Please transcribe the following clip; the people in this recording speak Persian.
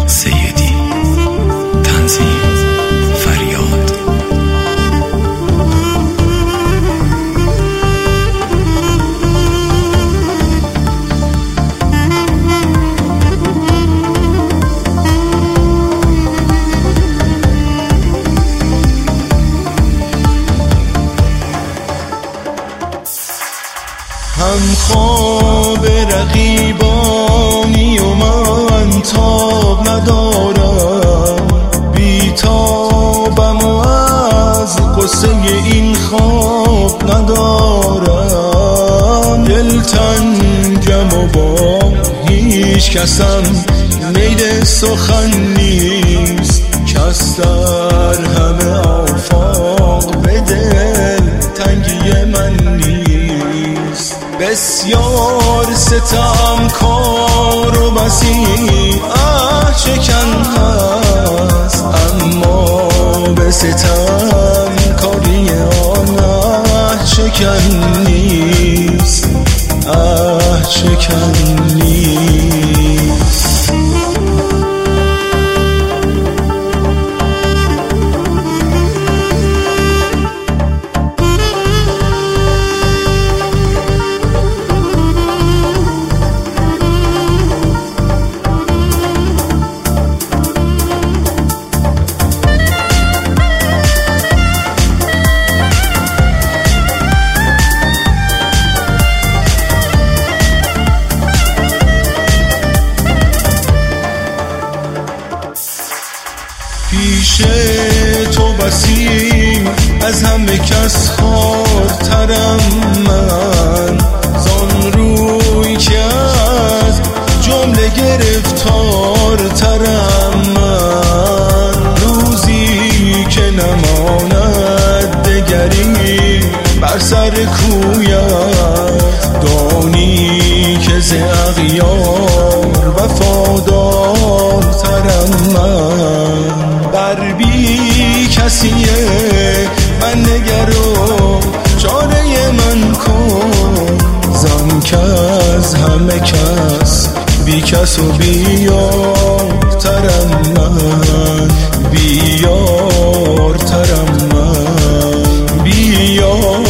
سیدی. تنظیم فریاد. هم خواب رقیبانی و من تاب ندارم، بیتابم و از قصه این خواب ندارم. دلتنگم و با هیچ کسم میل سخن نیست، کس در همه آفاق به دل تنگی من نیست. بسیار ستم کار و بسی شکن هست، اما به ستم کاری آن شکن نیست، شکن نیست. پیش تو بسیم از همه کس خوارترم من، زان روی که از جمله گرفتارترم من. روزی که نماند دگری بر سر کویت، دانی که ز اغیار وفادارترم من. بر بی کسیه من نگر و چاره من کن، زن که از همه کس بی کس و بیارترم من، بیارترم من، بیارترم.